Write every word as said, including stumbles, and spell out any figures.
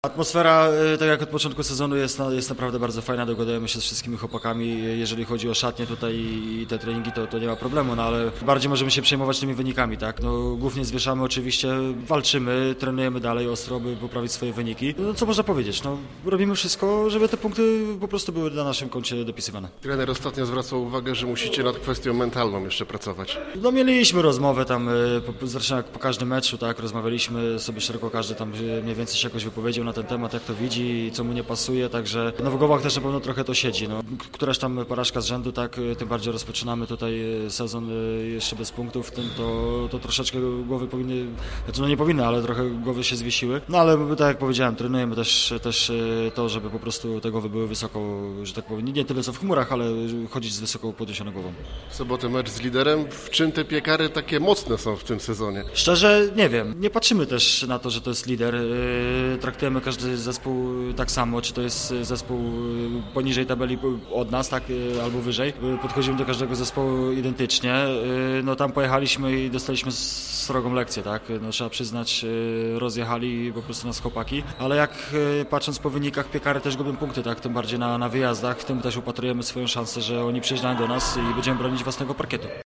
Atmosfera, tak jak od początku sezonu, jest, jest naprawdę bardzo fajna, dogadujemy się z wszystkimi chłopakami. Jeżeli chodzi o szatnię tutaj i te treningi, to, to nie ma problemu, no ale bardziej możemy się przejmować tymi wynikami, tak? No, głów nie zwieszamy oczywiście, walczymy, trenujemy dalej ostro, by poprawić swoje wyniki. No co można powiedzieć, no robimy wszystko, żeby te punkty po prostu były na naszym koncie dopisywane. Trener ostatnio zwracał uwagę, że musicie nad kwestią mentalną jeszcze pracować. No mieliśmy rozmowę tam, zresztą jak po każdym meczu, tak, rozmawialiśmy sobie szeroko, każdy tam mniej więcej się jakoś wypowiedział na ten temat, jak to widzi i co mu nie pasuje, także no w głowach też na pewno trochę to siedzi. No. Któraś tam porażka z rzędu, tak, tym bardziej rozpoczynamy tutaj sezon jeszcze bez punktów, w tym to, to troszeczkę głowy powinny, znaczy no nie powinny, ale trochę głowy się zwiesiły. No ale tak jak powiedziałem, trenujemy też, też to, żeby po prostu te głowy były wysoko, że tak powiem, nie tyle co w chmurach, ale chodzić z wysoko podniesioną głową. W sobotę mecz z liderem. W czym te piekary takie mocne są w tym sezonie? Szczerze nie wiem. Nie patrzymy też na to, że to jest lider. Traktujemy każdy zespół tak samo, czy to jest zespół poniżej tabeli od nas, tak, albo wyżej. Podchodzimy do każdego zespołu identycznie. No tam pojechaliśmy i dostaliśmy srogą lekcję, tak. No, trzeba przyznać, rozjechali po prostu nas chłopaki, ale jak patrząc po wynikach, piekary też gubią punkty, tak, tym bardziej na, na wyjazdach. W tym też upatrujemy swoją szansę, że oni przyjeżdżają do nas i będziemy bronić własnego parkietu.